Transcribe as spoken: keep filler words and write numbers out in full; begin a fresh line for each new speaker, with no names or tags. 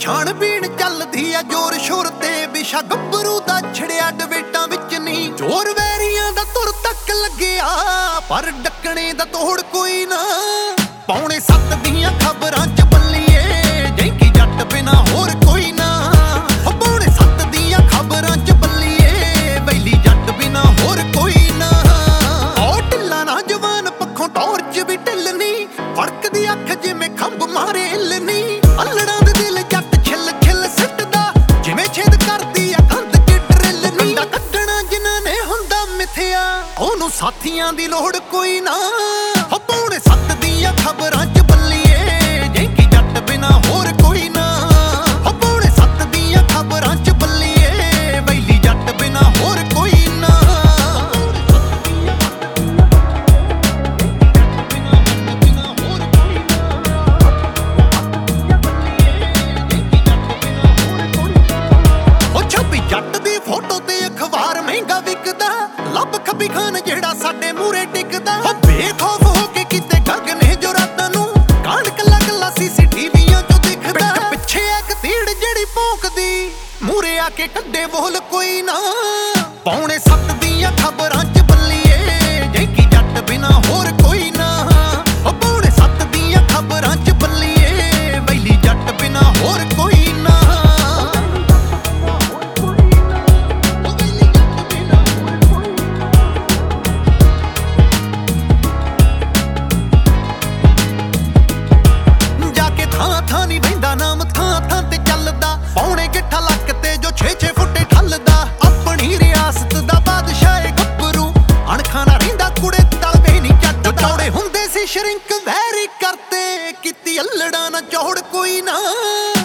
ਛਾਣਬੀਣ ਚੱਲਦੀ ਆ ਜ਼ੋਰ ਸ਼ੋਰ ਤੇ ਵਿਸ਼ਾ ਗੱਭਰੂ ਦਾ ਛੜਿਆ ਡਵੇਟਾਂ ਵਿੱਚ ਨਹੀਂ ਜ਼ੋਰ ਵੈਰੀਆਂ ਦਾ ਤੁਰ ਤੱਕ ਲੱਗਿਆ ਪਰ ਡੱਕਣੇ ਦਾ ਤੋੜ ਕੋਈ ਨਾ ਪੌਣੇ ਸੱਤ ਦੀਆਂ ਖਬਰਾਂ ਚ ਬੱਲੀਏ ਜੈਂਕੀ ਜੱਟ ਬਿਨਾ ਹੋਰ ਕੋਈ ਨਾ ਪੌਣੇ ਸੱਤ ਦੀਆਂ ਖਬਰਾਂ ਚ ਬੱਲੀਏ ਬੈਲੀ ਜੱਟ ਬਿਨਾ ਹੋਰ ਕੋਈ ਨਾ ਉਹ ਢਿੱਲਾ ਨਾ ਜਵਾਨ ਪੱਖੋਂ ਟੌਰਚ ਵੀ ਢਿੱਲਣੀ ਫੜਕਦੀ ਅੱਖ ਜਿਵੇਂ ਖੰਭ ਮਾਰੇ ਹਿੱਲਣੀ ਅਲੜਾਂ ਦੇ ਦਿਲ ਜੱਟ ਛਿੱਲ ਛਿੱਲ ਸਿੱਟਦਾ ਜਿਵੇਂ ਛੇਦ ਕਰਦੀ ਆ ਕੰਧ ਚ ਡਰਿੱਲ ਨੀ ਕੱਢਣਾ ਜਿਨ੍ਹਾਂ ਨੇ ਹੁੰਦਾ ਮਿੱਥਿਆ ਉਹਨੂੰ ਸਾਥੀਆਂ ਦੀ ਲੋੜ ਕੋਈ ਨਾ ਪੌਣੇ ਸੱਤ ਦੀਆਂ ਖਬਰਾਂ ਚ ਬੱਲੀਏ ਜੈਂਕੀ ਜੱਟ ਬਿਨਾ ਹੋਰ ਕੋਈ ਨਾ ਪੌਣੇ ਸੱਤ ਦੀਆਂ ਖਬਰਾਂ ਚ ਬੱਲੀਏ ਬੈਲੀ ਜੱਟ ਬਿਨਾ ਹੋਰ ਕੋਈ ਨਾ ਉਹ ਛੱਬੀ ਜੱਟ ਦੀ ਫੋਟੋ ਤੇ ਅਖਬਾਰ ਮਹਿੰਗਾ ਵਿਕਦਾ ਲੱਭ ਖੱਬੀ ਖਾਨ ਜਿਹੜਾ ਸਾਡੇ ਮੂਰੇ ਟਿਕਦਾ ਬੇਖੌਫ ਹੋ ਕੇ ਕਿਤੇ ਗਗਨੇ ਜੋ ਰਾਤਾਂ ਨੂੰ ਕਾਂਡ ਕੱਲਾ ਕੱਲਾ ਸੀਸੀਟੀਵੀਆਂ ਚੋਂ ਦਿਖਦਾ ਪਿੱਛੇ ਇੱਕ ਤੀੜ ਜਿਹੜੀ ਭੌਂਕਦੀ ਮੂਰੇ ਆ ਕੇ ਕੱਢੇ ਬੋਲ ਕੋਈ ਨਾ ਪੌਣੇ ਸੱਤ ਦੀਆਂ ਖਬਰਾਂ ਚ ਬੱਲੀਏ ਜੈਂਕੀ ਜੱਟ ਬਿਨਾ ਹੋਰ ਕੋਈ ਨਾ ਪੌਣੇ ਸੱਤ ਦੀਆਂ ਖਬਰਾਂ ਚ ਬੱਲੀਏ ਬੈਲੀ ਜੱਟ ਬਿਨਾ ਹੋਰ ਕੋਈ ਨਾ ਥਾਂ ਥਾਂ ਨੀ ਬਹਿੰਦਾ ਨਾਮ ਥਾਂ ਥਾਂ ਤੇ ਚੱਲਦਾ ਪੌਣੇ ਗਿੱਠਾ ਲੱਕ ਤੇ ਜੋ ਛੇ ਛੇ ਫੁੱਟੇ ਠੱਲਦਾ ਆਪਣੀ ਰਿਆਸਤ ਦਾ ਬਾਦਸ਼ਾਹ ਏ ਗੱਭਰੂ ਅਣਖਾਂ ਨਾ ਰਹਿੰਦਾ ਕੁੜੇ ਤਲਵੇ ਨੀ ਚੱਟਦਾ ਚੌੜੇ ਹੁੰਦੇ ਸੀ ਸ਼ਰਿੰਕ ਵੈਰੀ ਕਰਤੇ ਕੀਤੀ ਅਲੜਾ ਨਾ ਚੌੜ ਕੋਈ ਨਾ